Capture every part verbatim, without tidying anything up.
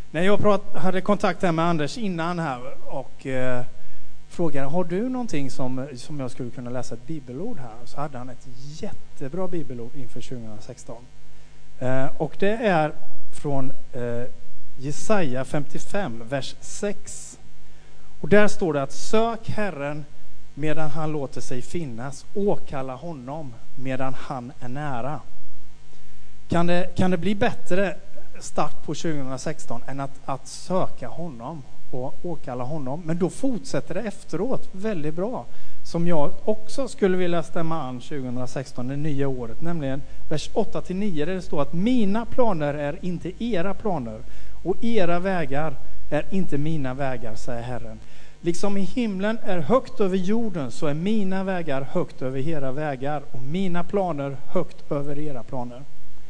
När jag prat, hade kontakt här med Anders innan här och eh, frågade, har du någonting som, som jag skulle kunna läsa ett bibelord här? Så hade han ett jättebra bibelord inför tjugohundrasexton. Eh, och det är från eh, Jesaja femtiofem, vers sex. Och där står det att sök Herren medan han låter sig finnas. Åkalla honom medan han är nära. Kan det, kan det bli bättre start på tjugohundrasexton än att, att söka honom och åkalla honom? Men då fortsätter det efteråt väldigt bra. Som jag också skulle vilja stämma an tjugohundrasexton, det nya året. Nämligen vers åtta till nio där det står att mina planer är inte era planer. Och era vägar är inte mina vägar, säger Herren. Liksom i himlen är högt över jorden så är mina vägar högt över era vägar. Och mina planer högt över era planer.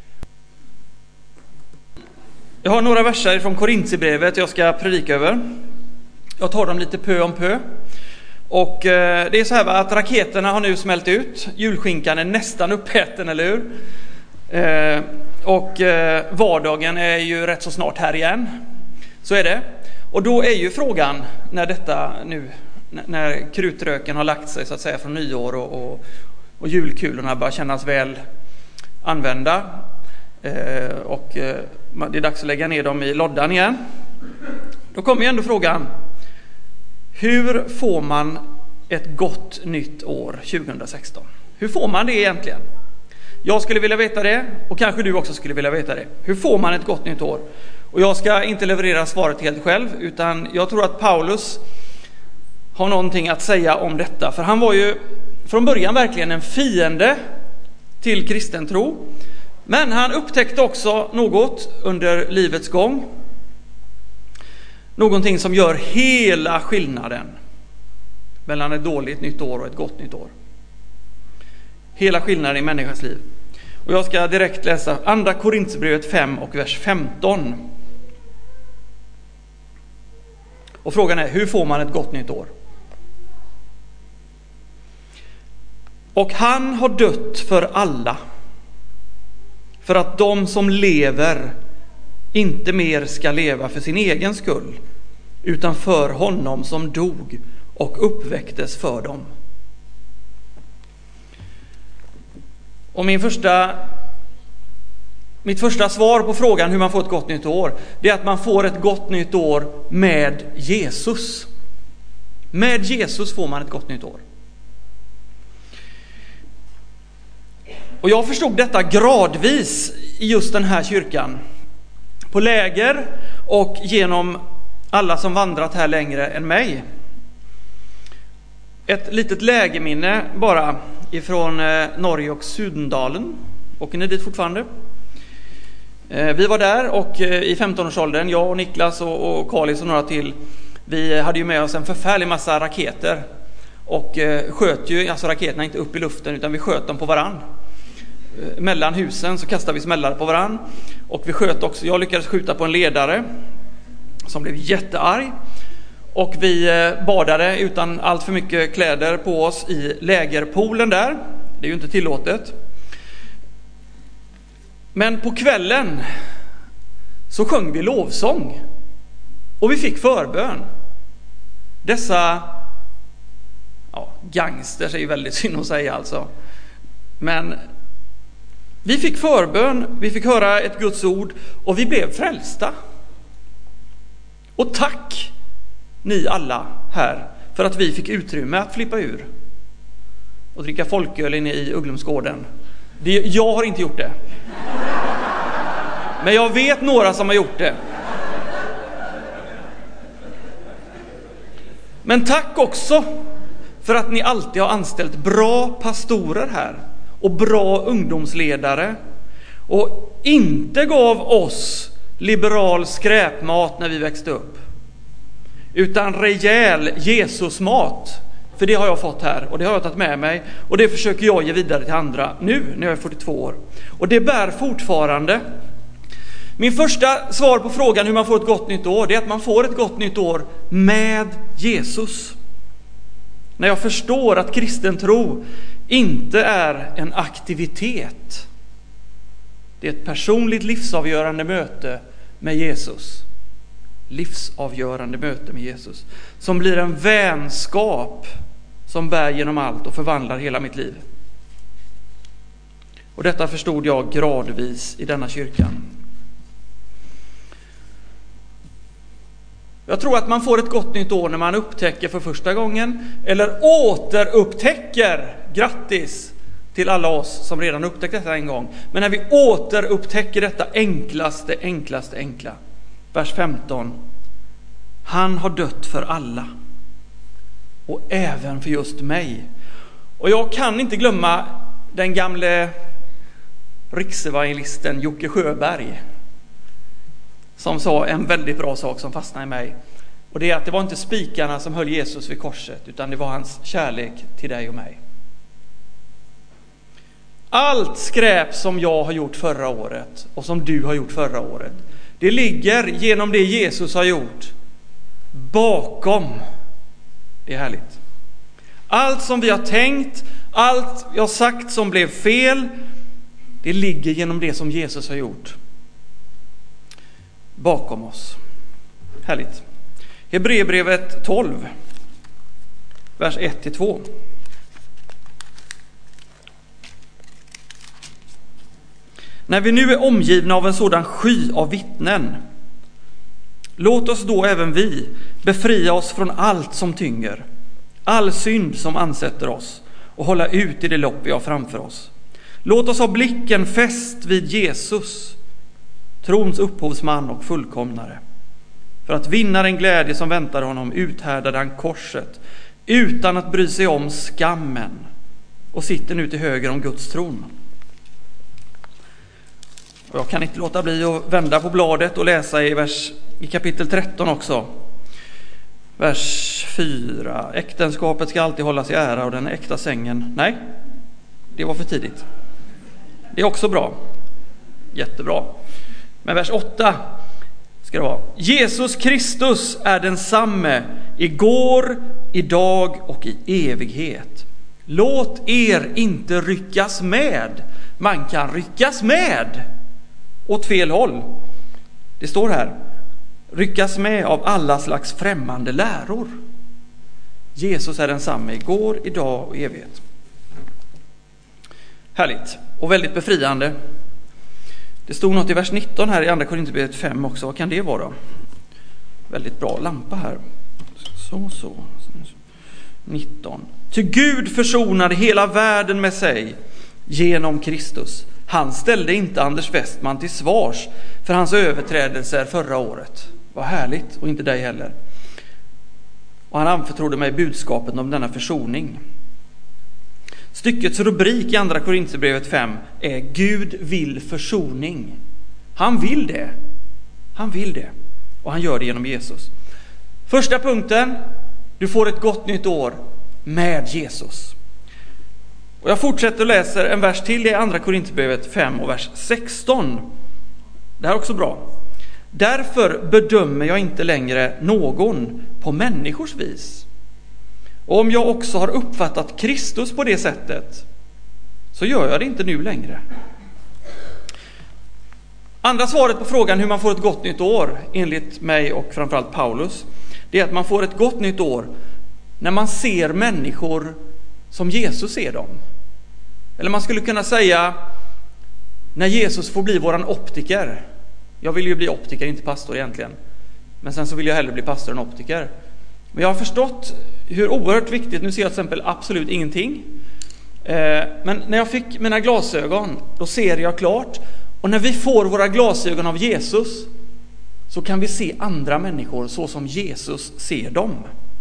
Jag har några verser från Korintierbrevet jag ska predika över. Jag tar dem lite pö om pö. Och eh, det är så här va, att raketerna har nu smält ut. Julskinkan är nästan uppäten, eller hur? Eh, och eh, vardagen är ju rätt så snart här igen. Så är det. Och då är ju frågan när detta nu, när krutröken har lagt sig så att säga från nyår och, och, och julkulorna börjar kännas väl använda. Eh, och eh, det är dags att lägga ner dem i loddan igen. Då kommer ju ändå frågan, hur får man ett gott nytt år tjugohundrasexton? Hur får man det egentligen? Jag skulle vilja veta det, och kanske du också skulle vilja veta det. Hur får man ett gott nytt år? Och jag ska inte leverera svaret helt själv, utan jag tror att Paulus har någonting att säga om detta. För han var ju från början verkligen en fiende till kristen tro. Men han upptäckte också något under livets gång. Någonting som gör hela skillnaden mellan ett dåligt nytt år och ett gott nytt år. Hela skillnaden i människans liv. Och jag ska direkt läsa andra Korintierbrevet fem och vers femton. Och frågan är, hur får man ett gott nytt år? Och han har dött för alla, för att de som lever inte mer ska leva för sin egen skull, utan för honom som dog och uppväcktes för dem. Och min första, mitt första svar på frågan hur man får ett gott nytt år, det är att man får ett gott nytt år med Jesus. Med Jesus får man ett gott nytt år. Och jag förstod detta gradvis i just den här kyrkan. På läger och genom alla som vandrat här längre än mig. Ett litet lägeminne bara ifrån Norge och Sudendalen. Åker ni dit fortfarande? Vi var där och i femtonårsåldern, jag och Niklas och Carlis och några till, vi hade ju med oss en förfärlig massa raketer. Och sköt ju, alltså raketerna inte upp i luften utan vi sköt dem på varann. Mellan husen så kastade vi smällare på varann. Och vi sköt också, jag lyckades skjuta på en ledare som blev jättearg. Och vi badade utan allt för mycket kläder på oss i lägerpoolen där. Det är ju inte tillåtet. Men på kvällen så sjöng vi lovsång. Och vi fick förbön. Dessa ja, gangsters är ju väldigt synd att säga alltså. Men vi fick förbön, vi fick höra ett Guds ord och vi blev frälsta. Och tack ni alla här för att vi fick utrymme att flippa ur och dricka folköl inne i Ugglumsgården. Det, jag har inte gjort det. Men jag vet några som har gjort det. Men tack också för att ni alltid har anställt bra pastorer här och bra ungdomsledare och inte gav oss liberal skräpmat när vi växte upp, utan rejäl Jesusmat. För det har jag fått här och det har jag tagit med mig och det försöker jag ge vidare till andra nu när jag är fyrtiotvå år. Och det bär fortfarande. Min första svar på frågan hur man får ett gott nytt år, det är att man får ett gott nytt år med Jesus. När jag förstår att kristen tro inte är en aktivitet. Det är ett personligt livsavgörande möte med Jesus. livsavgörande möte med Jesus. Som blir en vänskap som bär genom allt och förvandlar hela mitt liv. Och detta förstod jag gradvis i denna kyrkan. Jag tror att man får ett gott nytt år när man upptäcker för första gången eller återupptäcker, grattis till alla oss som redan upptäckt detta en gång. Men när vi återupptäcker detta enklaste, enklaste, enkla. Vers femton. Han har dött för alla. Och även för just mig. Och jag kan inte glömma den gamle riksevangelisten Jocke Sjöberg. Som sa en väldigt bra sak som fastnade i mig. Och det är att det var inte spikarna som höll Jesus vid korset, utan det var hans kärlek till dig och mig. Allt skräp som jag har gjort förra året och som du har gjort förra året, det ligger genom det Jesus har gjort bakom. Det är härligt. Allt som vi har tänkt, allt jag har sagt som blev fel, det ligger genom det som Jesus har gjort bakom oss. Härligt. Hebreerbrevet tolv, vers ett till två. När vi nu är omgivna av en sådan sky av vittnen, låt oss då även vi befria oss från allt som tynger, all synd som ansätter oss, och hålla ut i det lopp vi har framför oss. Låt oss ha blicken fäst vid Jesus, trons upphovsman och fullkomnare. För att vinna den glädje som väntar honom uthärdade han korset utan att bry sig om skammen och sitter nu till höger om Guds tron. Och jag kan inte låta bli att vända på bladet och läsa i, vers, i kapitel tretton också. Vers fyra. Äktenskapet ska alltid hållas i ära och den äkta sängen. Nej, det var för tidigt. Det är också bra. Jättebra. Men vers åtta ska det vara. Jesus Kristus är densamme igår, idag och i evighet. Låt er inte ryckas med. Man kan ryckas med åt fel håll. Det står här. Ryckas med av alla slags främmande läror. Jesus är densamme igår, idag och i evighet. Härligt och väldigt befriande. Det stod något i vers nitton här i andra Korinthierbrevet fem också. Vad kan det vara? Väldigt bra lampa här. Så, så. nitton. Ty Gud försonade hela världen med sig genom Kristus. Han ställde inte Anders Westman till svars för hans överträdelser förra året. Vad härligt, och inte dig heller. Och han anförtrodde mig budskapet om denna försoning. Styckets rubrik i andra Korinthierbrevet fem är Gud vill försoning. Han vill det. Han vill det. Och han gör det genom Jesus. Första punkten. Du får ett gott nytt år med Jesus. Och jag fortsätter och läser en vers till i andra Korinthierbrevet fem och vers sexton. Det här är också bra. Därför bedömer jag inte längre någon på människors vis. Och om jag också har uppfattat Kristus på det sättet, så gör jag det inte nu längre. Andra svaret på frågan hur man får ett gott nytt år, enligt mig och framförallt Paulus, det är att man får ett gott nytt år när man ser människor som Jesus ser dem. Eller man skulle kunna säga när Jesus får bli våran optiker. Jag vill ju bli optiker, inte pastor egentligen. Men sen så vill jag hellre bli pastor än optiker. Men jag har förstått hur oerhört viktigt, nu ser jag till exempel absolut ingenting. Men när jag fick mina glasögon, då ser jag klart. Och när vi får våra glasögon av Jesus, så kan vi se andra människor så som Jesus ser dem.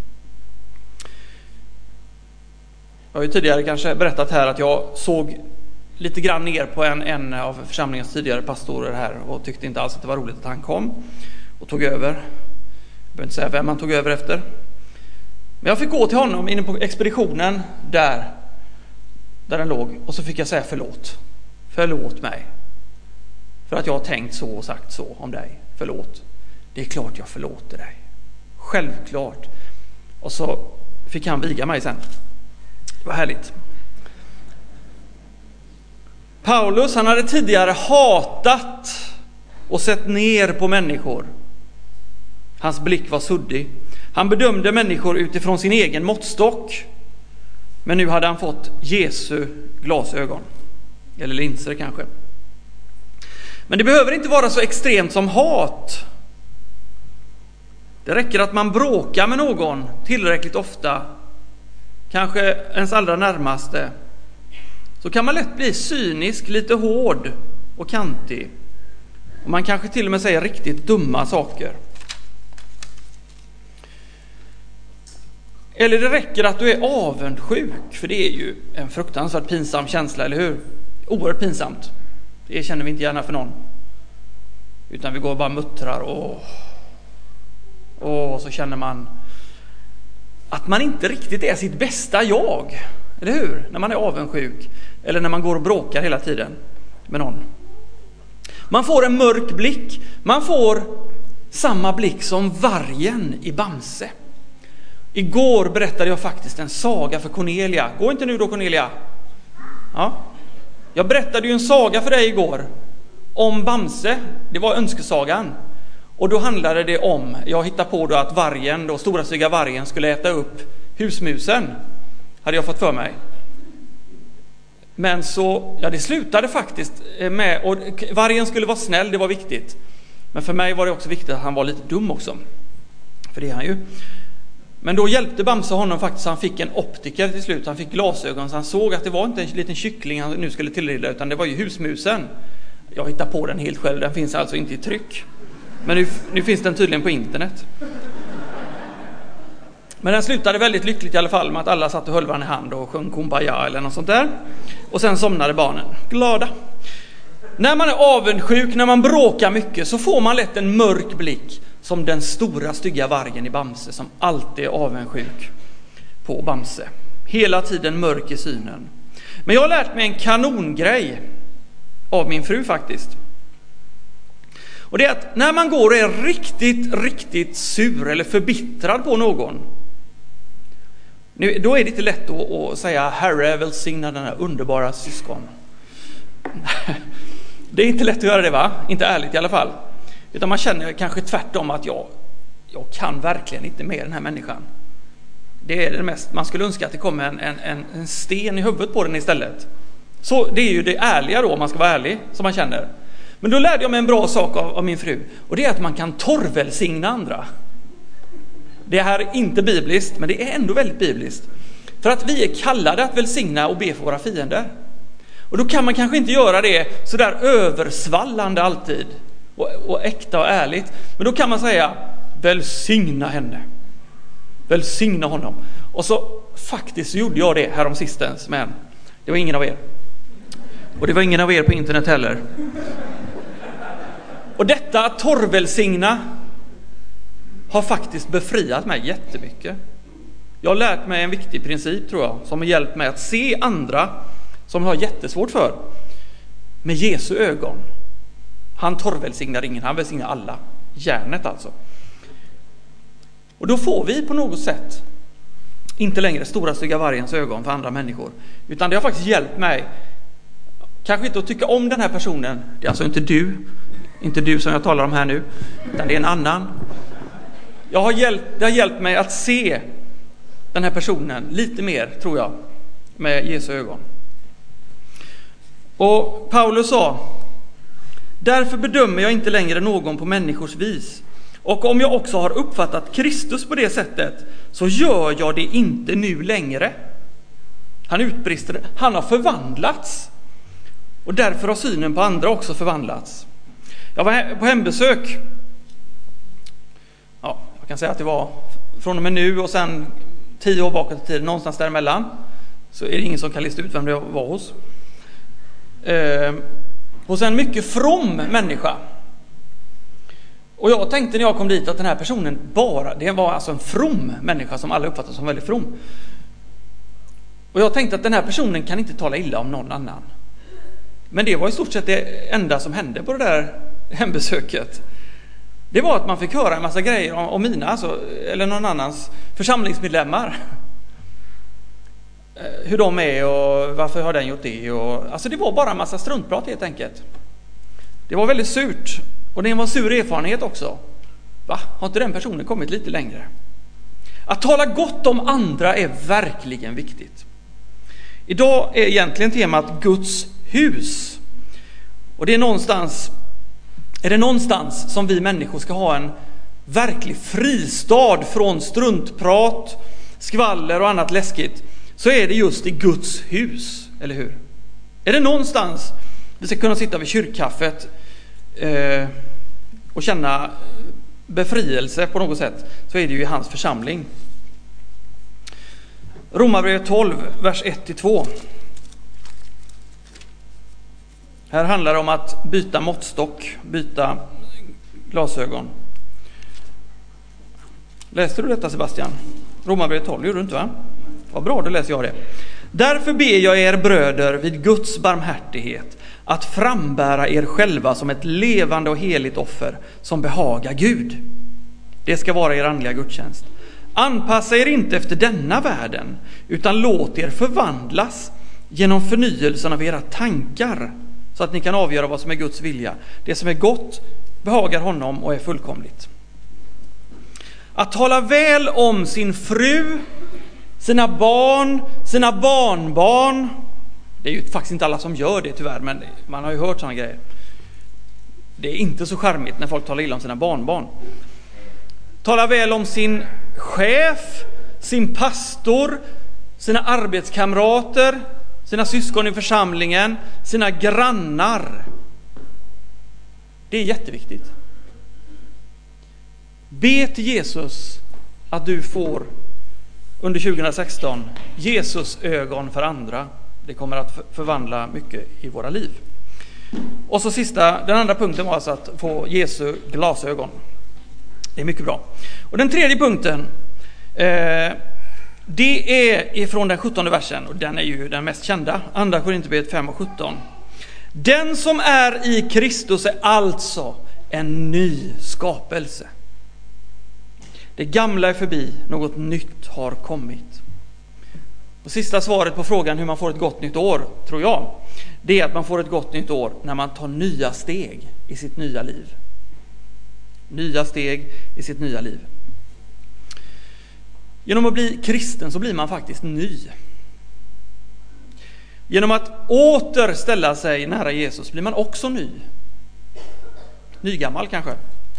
Jag har ju tidigare kanske berättat här att jag såg lite grann ner på en, en av församlingens tidigare pastorer här och tyckte inte alls att det var roligt att han kom och tog över. Jag behöver inte säga vem han tog över efter. Men jag fick gå till honom inne på expeditionen där, där den låg, och så fick jag säga förlåt. Förlåt mig. För att jag har tänkt så och sagt så om dig. Förlåt. Det är klart jag förlåter dig. Självklart. Och så fick han viga mig sen. Det var härligt. Paulus, han hade tidigare hatat och sett ner på människor Hans blick var suddig. Han bedömde människor utifrån sin egen måttstock. Men nu hade han fått Jesu glasögon. Eller linser kanske. Men det behöver inte vara så extremt som hat. Det räcker att man bråkar med någon tillräckligt ofta. Kanske ens allra närmaste. Så kan man lätt bli cynisk, lite hård och kantig. Och man kanske till och med säger riktigt dumma saker. Eller det räcker att du är avundsjuk, för det är ju en fruktansvärt pinsam känsla, eller hur? Oerhört pinsamt. Det känner vi inte gärna för någon. Utan vi går och bara muttrar och, och så känner man att man inte riktigt är sitt bästa jag. Eller hur? När man är avundsjuk. Eller när man går och bråkar hela tiden med någon. Man får en mörk blick. Man får samma blick som vargen i Bamse. Igår berättade jag faktiskt en saga för Cornelia. Gå inte nu då, Cornelia. Ja. Jag berättade ju en saga för dig igår. Om Bamse. Det var önskesagan. Och då handlade det om, jag hittade på då att vargen, då stora stygga vargen, skulle äta upp husmusen. Hade jag fått för mig. Men så, ja det slutade faktiskt med, och vargen skulle vara snäll, det var viktigt. Men för mig var det också viktigt att han var lite dum också. För det är han ju. Men då hjälpte Bamse honom faktiskt, han fick en optiker till slut. Han fick glasögon så han såg att det var inte en liten kyckling han nu skulle tillreda, utan det var ju husmusen. Jag hittade på den helt själv, den finns alltså inte i tryck. Men nu, nu finns den tydligen på internet. Men den slutade väldigt lyckligt i alla fall med att alla satt och höll varandra i hand och sjöng Kumbaya eller något sånt där. Och sen somnade barnen, glada. När man är avundsjuk, när man bråkar mycket, så får man lätt en mörk blick som den stora stygga vargen i Bamse som alltid är avundsjuk på Bamse. Hela tiden mörk i synen. Men jag har lärt mig en kanongrej av min fru faktiskt. Och det är att när man går och är riktigt, riktigt sur eller förbittrad på någon, nu, då är det inte lätt att, att säga Herre välsigna den här underbara syskon. Det är inte lätt att göra det, va? Inte ärligt i alla fall. Utan man känner kanske tvärtom att jag, jag kan verkligen inte med den här människan. Det är det mest, man skulle önska att det kommer en, en, en sten i huvudet på den istället. Så det är ju det ärliga då, om man ska vara ärlig, som man känner. Men då lärde jag mig en bra sak av, av min fru. Och det är att man kan torrvälsigna andra. Det här är inte bibliskt, men det är ändå väldigt bibliskt. För att vi är kallade att välsigna och be för våra fiender. Och då kan man kanske inte göra det så där översvallande alltid. Och, och äkta och ärligt. Men då kan man säga, välsigna henne. Välsigna honom. Och så faktiskt så gjorde jag det här om sistens, men det var ingen av er. Och det var ingen av er på internet heller. Och detta torrvälsigna har faktiskt befriat mig jättemycket. Jag har lärt mig en viktig princip, tror jag, som har hjälpt mig att se andra som har jättesvårt för med Jesu ögon. Han torrvälsignar ingen, han välsignar alla. Hjärnet alltså. Och då får vi på något sätt inte längre stora stygga vargens ögon för andra människor. Utan det har faktiskt hjälpt mig, kanske inte att tycka om den här personen. Det är alltså inte du, inte du som jag talar om här nu, utan det är en annan. Jag har hjälpt, det har hjälpt mig att se den här personen lite mer, tror jag, med Jesu ögon. Och Paulus sa, därför bedömer jag inte längre någon på människors vis. Och om jag också har uppfattat Kristus på det sättet, så gör jag det inte nu längre. Han utbrister, han har förvandlats. Och därför har synen på andra också förvandlats. Jag var på hembesök. Ja, jag kan säga att det var från och med nu och sen tio år bakåt i tiden, någonstans däremellan. Så är det ingen som kan lista ut vem det var hos. Eh, hos en mycket from människa. Och jag tänkte när jag kom dit att den här personen bara, det var alltså en from människa som alla uppfattar som väldigt from. Och jag tänkte att den här personen kan inte tala illa om någon annan. Men det var i stort sett det enda som hände på det där hembesöket. Det var att man fick höra en massa grejer om, om mina, alltså, eller någon annans församlingsmedlemmar. Hur de är och varför har den gjort det. Och, alltså det var bara en massa struntprat helt enkelt. Det var väldigt surt. Och det var en sur erfarenhet också. Va? Har inte den personen kommit lite längre? Att tala gott om andra är verkligen viktigt. Idag är egentligen temat Guds hus. Och det är någonstans, är det någonstans som vi människor ska ha en verklig fristad från struntprat, skvaller och annat läskigt, så är det just i Guds hus, eller hur? Är det någonstans vi ska kunna sitta vid kyrkkaffet eh, och känna befrielse på något sätt, så är det ju i hans församling. Romarbrevet tolv, vers ett till två. Här handlar det om att byta måttstock, byta glasögon. Läste du detta, Sebastian? Romarbrevet tolv, gjorde du inte, va? Vad bra, då läser jag det. Därför ber jag er bröder vid Guds barmhärtighet att frambära er själva som ett levande och heligt offer som behagar Gud. Det ska vara er andliga gudstjänst. Anpassa er inte efter denna världen, utan låt er förvandlas genom förnyelsen av era tankar, så att ni kan avgöra vad som är Guds vilja. Det som är gott behagar honom och är fullkomligt. Att tala väl om sin fru, sina barn, sina barnbarn. Det är ju faktiskt inte alla som gör det tyvärr, men man har ju hört sådana grejer. Det är inte så charmigt när folk talar illa om sina barnbarn. Tala väl om sin chef, sin pastor, sina arbetskamrater, sina syskon i församlingen, sina grannar. Det är jätteviktigt. Be till Jesus att du får under tjugo sexton Jesus ögon för andra. Det kommer att förvandla mycket i våra liv. Och så sista, den andra punkten var alltså att få Jesu glasögon. Det är mycket bra. Och den tredje punkten, eh, det är ifrån den sjuttonde versen, och den är ju den mest kända. Andra Korinthierbrevet fem och sjutton. Den som är i Kristus är alltså en ny skapelse. Det gamla är förbi, något nytt har kommit. Och sista svaret på frågan hur man får ett gott nytt år, tror jag, det är att man får ett gott nytt år när man tar nya steg i sitt nya liv. Nya steg i sitt nya liv. Genom att bli kristen så blir man faktiskt ny. Genom att åter ställa sig nära Jesus blir man också ny. Nygammal kanske.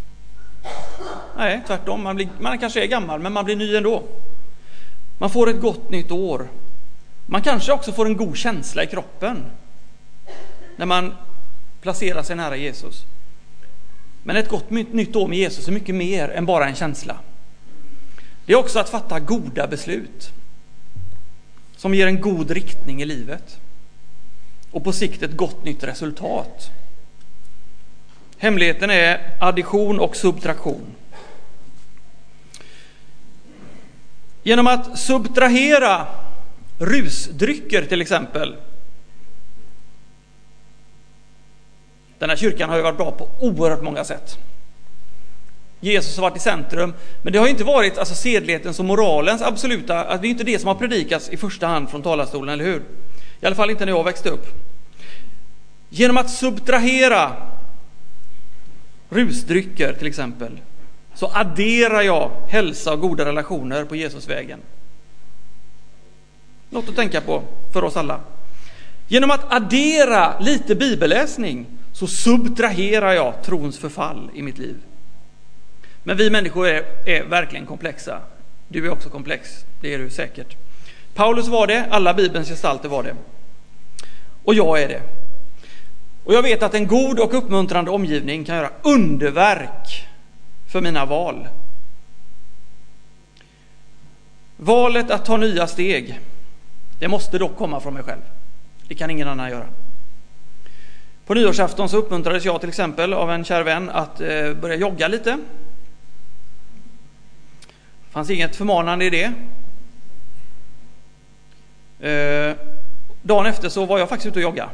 Nej, tvärtom. Man, blir, man kanske är gammal, men man blir ny ändå. Man får ett gott nytt år. Man kanske också får en god känsla i kroppen när man placerar sig nära Jesus. Men ett gott nytt år med Jesus är mycket mer än bara en känsla. Det är också att fatta goda beslut som ger en god riktning i livet och på sikt ett gott nytt resultat. Hemligheten är addition och subtraktion. Genom att subtrahera rusdrycker till exempel. Den här kyrkan har ju varit bra på oerhört många sätt. Jesus har varit i centrum, men det har inte varit alltså sedlighetens och moralens absoluta, alltså det är inte det som har predikats i första hand från talarstolen, eller hur? I alla fall inte när jag växte upp. Genom att subtrahera rusdrycker till exempel, så adderar jag hälsa och goda relationer på Jesusvägen. Något att tänka på för oss alla. Genom att addera lite bibelläsning så subtraherar jag trons förfall i mitt liv. Men vi människor är, är verkligen komplexa. Du är också komplex, det är du säkert. Paulus var det, alla Bibelns gestalter var det. Och jag är det. Och jag vet att en god och uppmuntrande omgivning kan göra underverk för mina val. Valet att ta nya steg, det måste dock komma från mig själv. Det kan ingen annan göra. På nyårsafton så uppmuntrades jag till exempel av en kär vän att eh, börja jogga lite. Det fanns inget förmanande i det. Eh, dagen efter så var jag faktiskt ute och jogga.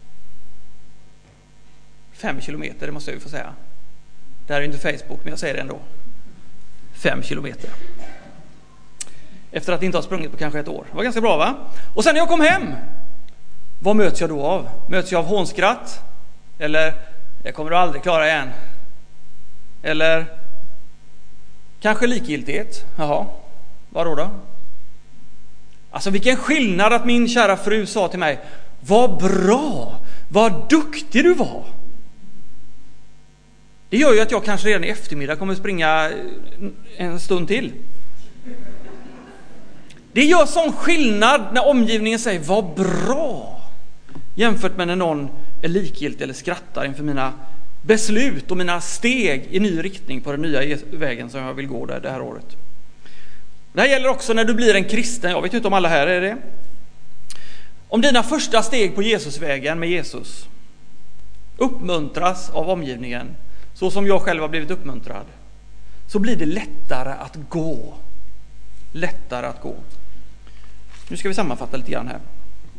Fem kilometer, det måste jag ju få säga. Det här är inte Facebook, men jag säger det ändå. Fem kilometer. Efter att inte ha sprungit på kanske ett år. Det var ganska bra, va? Och sen när jag kom hem, vad möts jag då av? Möts jag av hånskratt? Eller, det kommer du aldrig klara igen. Eller, Kanske likgiltighet. Jaha, vadå då? Alltså vilken skillnad att min kära fru sa till mig: vad bra, vad duktig du var. Det gör ju att jag kanske redan i eftermiddag kommer springa en stund till. Det gör sån skillnad när omgivningen säger vad bra, jämfört med när någon är likgiltig eller skrattar inför mina beslut och mina steg i ny riktning på den nya vägen som jag vill gå där det här året. Det här gäller också när du blir en kristen. Jag vet inte om alla här är det. Om dina första steg på Jesusvägen med Jesus uppmuntras av omgivningen, så som jag själv har blivit uppmuntrad, så blir det lättare att gå. Lättare att gå. Nu ska vi sammanfatta lite grann här.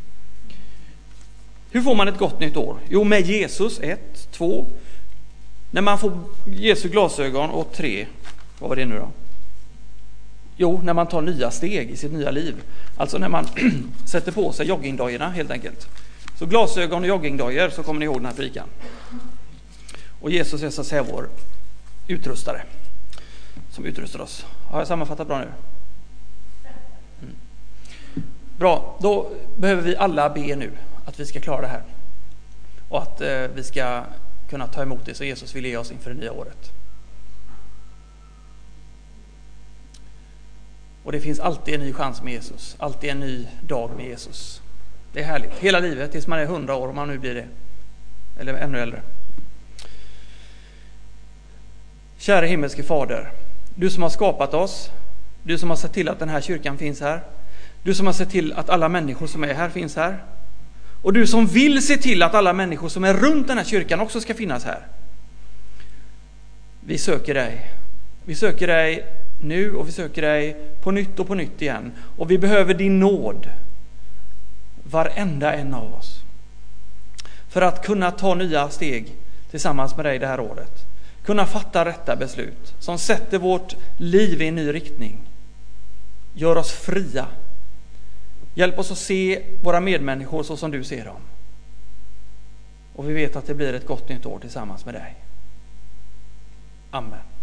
Hur får man ett gott nytt år? Jo, med Jesus, ett, två. När man får Jesu glasögon, och tre. Vad var det nu då? Jo, när man tar nya steg i sitt nya liv. Alltså när man sätter på sig joggingdojorna helt enkelt. Så glasögon och joggingdojor, så kommer ni ihåg den här predikan. Och Jesus är så att säga vår utrustare som utrustar oss. Har jag sammanfattat bra nu? Mm. Bra, då behöver vi alla be nu att vi ska klara det här. Och att eh, vi ska kunna ta emot det så Jesus vill ge oss inför det nya året. Och det finns alltid en ny chans med Jesus. Alltid en ny dag med Jesus. Det är härligt. Hela livet tills man är hundra år, om man nu blir det. Eller ännu äldre. Kära himmelske Fader, du som har skapat oss, du som har sett till att den här kyrkan finns här, du som har sett till att alla människor som är här finns här, och du som vill se till att alla människor som är runt den här kyrkan också ska finnas här. Vi söker dig. Vi söker dig nu och vi söker dig på nytt och på nytt igen. Och vi behöver din nåd, varenda en av oss, för att kunna ta nya steg tillsammans med dig det här året. Kunna fatta rätta beslut som sätter vårt liv i en ny riktning. Gör oss fria. Hjälp oss att se våra medmänniskor så som du ser dem. Och vi vet att det blir ett gott nytt år tillsammans med dig. Amen.